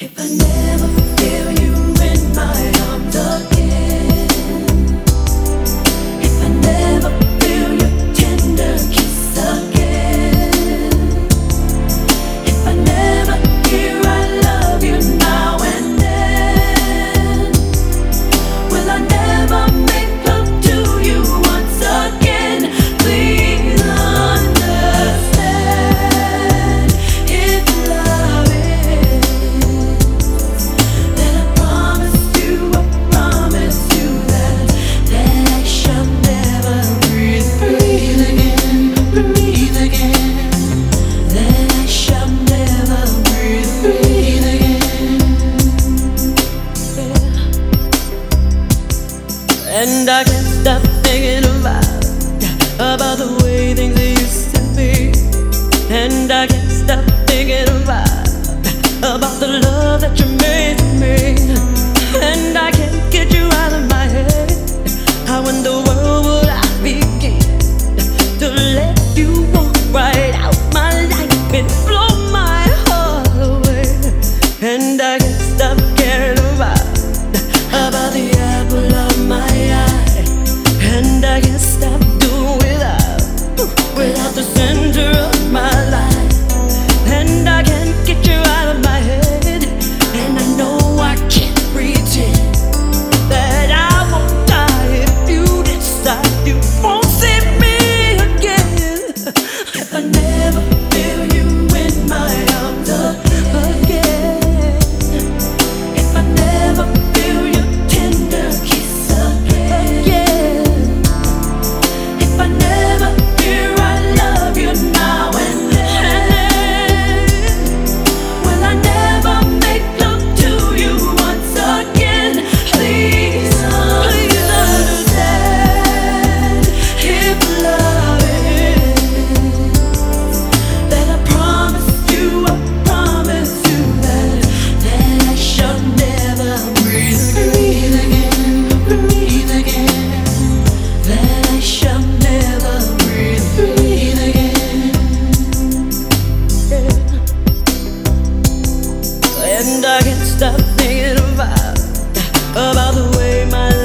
If I never feel you in my arms again, if I never feel your tender kiss again, if I never hear I love you now and then, will I never make love to you once again? Please understand, if love is, then I promise you that I shall never breathe again, that I shall never breathe again. And I can't stop thinking about the way things used to be. And I can't stop thinking about the love that you made to me. And I can't get you out of my head. How in the world would I begin to let you walk right out my life and blow my heart away? And I can't stop caring about the apple of my eye. And I can't stop doing without the center of my life. And I can't get you out of my head. And I know I can't pretend that I won't die if you decide you won't see me again. If I never feel you in my arms again, if I never feel your tender kiss again, if I never hear I love you now and then, will I never make love to you once again? Please understand, if love is, that I promise you that I shall never breathe again, that I shall never breathe again. And I can't stop thinking about the way my